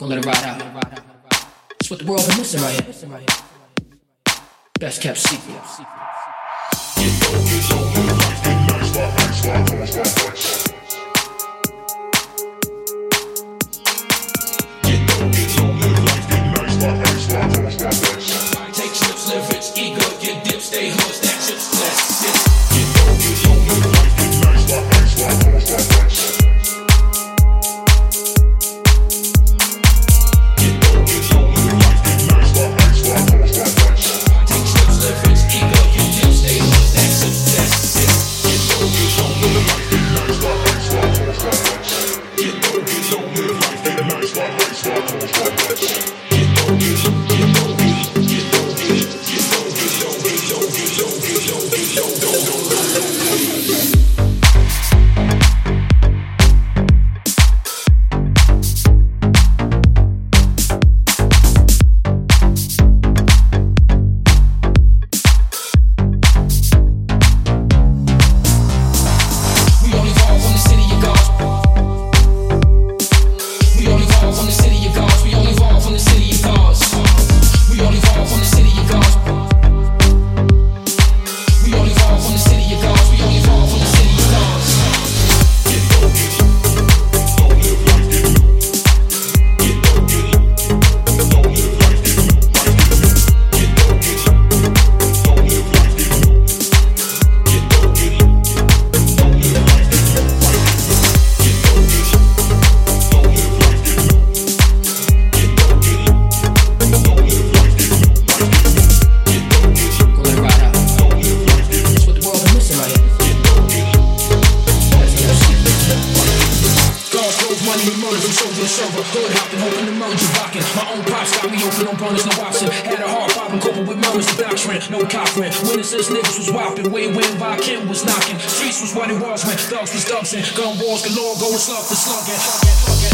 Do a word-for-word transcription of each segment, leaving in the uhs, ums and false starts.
Gonna let it ride out. It's what the world been missing right here. Best kept secret. Get low, get low, live life, get nice, life, nice, life, nice, life, nice. Get low, get low, live life, get nice, life, nice, life, nice, life, nice. Take trips, live rich, eager, get dip, stay hood, stack chips, bless. Get low, get low, live life, get nice, life, nice, life, nice, life, nice. No Cochran, witnesses, niggas was whopping. Way when Viking was knocking. Streets was what it was when thugs was dumping. Gun wars galore, going slug for slugging.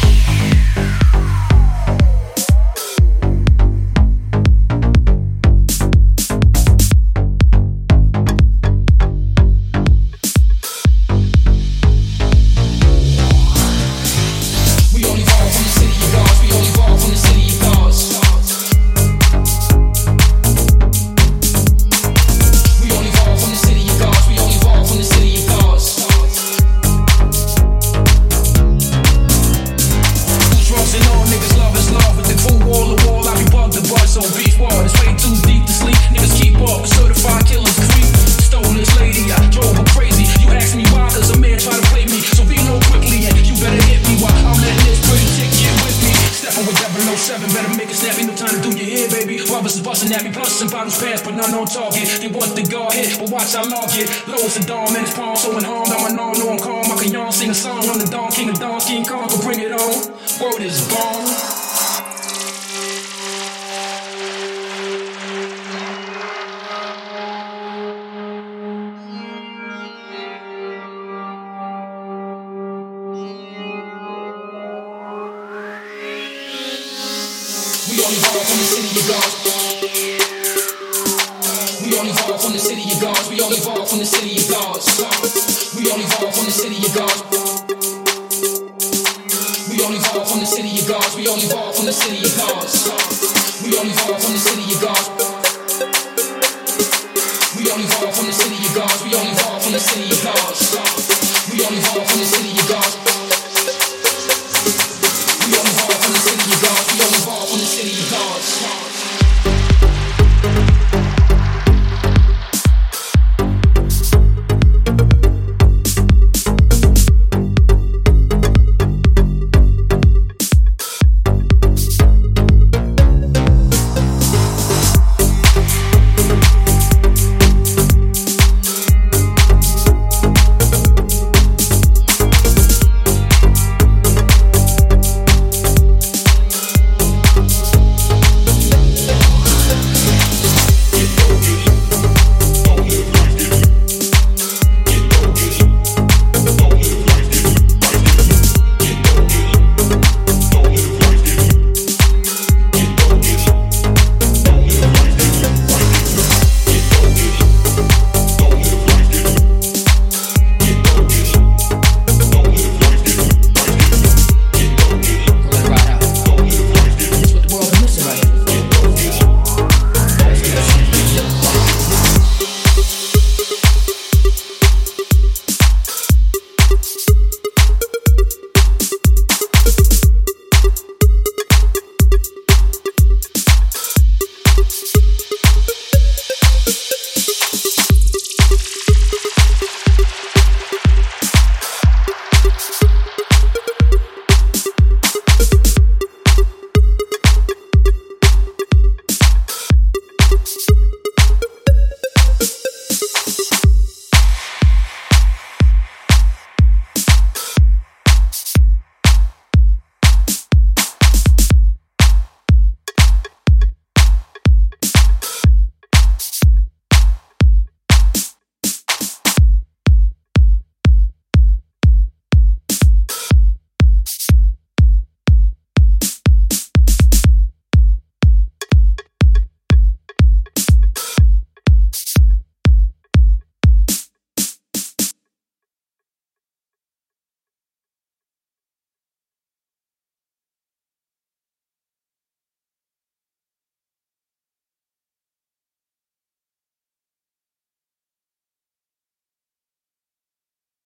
I log it, loads of dawn in his palm, so in harm, I'm a non, no I'm calm, I can yawn, sing a song, I'm the Don King of Don, King Kong, can bring it on, word is born. We only fall from the city of God. We only fall from the city of gods. We only fall from the city of gods. We only fall from the city of gods. We only fall from the city of gods. We only fall from the city of gods. We only fall from the city of gods. We only fall from the city of gods. We only fall from the city of gods. We only fall from the city.